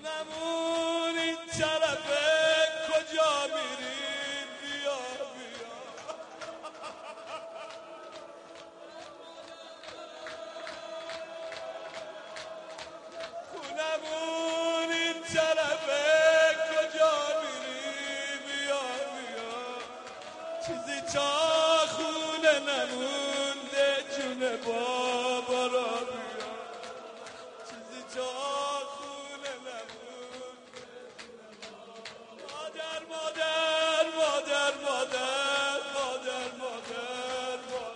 خونمون این طرفه کجا میرین بیا بیا خونمون این طرفه کجا میرین بیا بیا چیزی تا خونه نمونده جون بابا را بیا چیزی تا خونه نمونده مادر مادر مادر مادر مادر مادر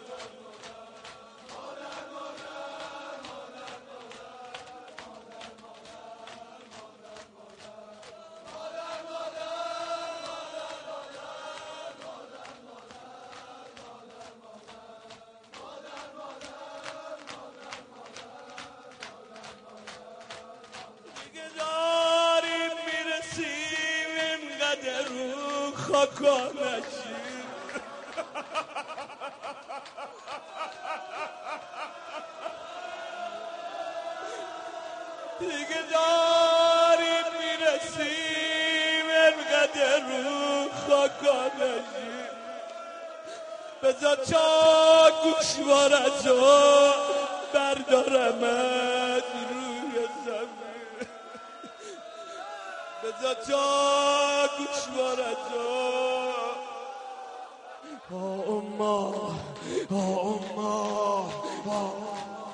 دیگه داریم میرسیم اینقدر رو خاکا نشیم دیگه داریم میرسیم اینقدر رو خاکا نشیم بذار چا گوشوارتو بردارمت روی زمین بذار چا گوشوارتو